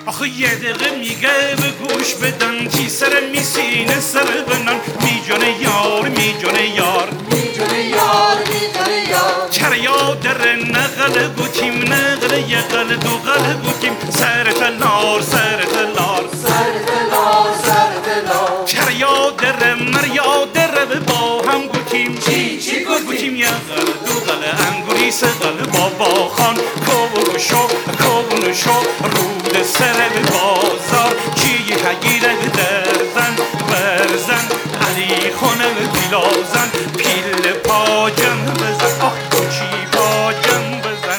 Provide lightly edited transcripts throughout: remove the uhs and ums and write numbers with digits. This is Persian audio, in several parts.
آخه یه دقیقه میگه به گوش بدن چی سر میسینه سر بنن میجانه یار میجانه یار میجانه یار میجانه یار چریا در نقل بوتیم نقل یقل دو قل بوتیم سر تلار سر تلار سر دلار سر دلار چریا در مریا در با هم بوتیم چی بوتیم یقل دو قل انگوری سقل بابا خان کون شو رود سر بازار چی هگیره درزن برزن علی خونه بیلازن پیل پاجم بزن آه کوچی پاجم بزن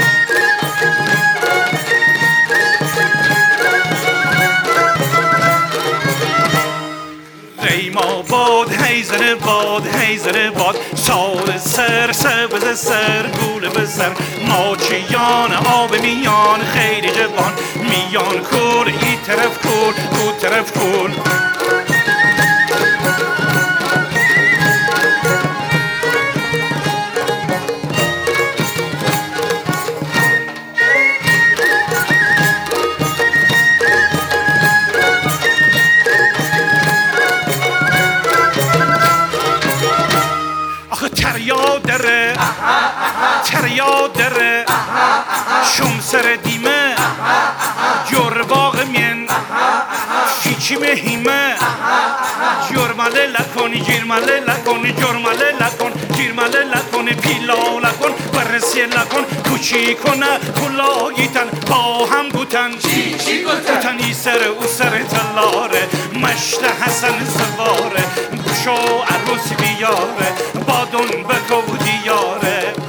ریما باد هیزن باد سال سر سبز سر گول به سر ناچیان آب میان خیلی جوان میان کور ای طرف کور او طرف کور تریا دره شم سر دیمه جور باغ من فیچی مهیمه جرماله لکن جرماله لکن جرماله لکن جرماله لکن پیلا لکن برسی لکن کوچی کنه کلاگیتن با هم گوتن چی گوتن ای سر او سر تلاره مشت حسن سواره بشو عروس بیاره بادون بکو دیاره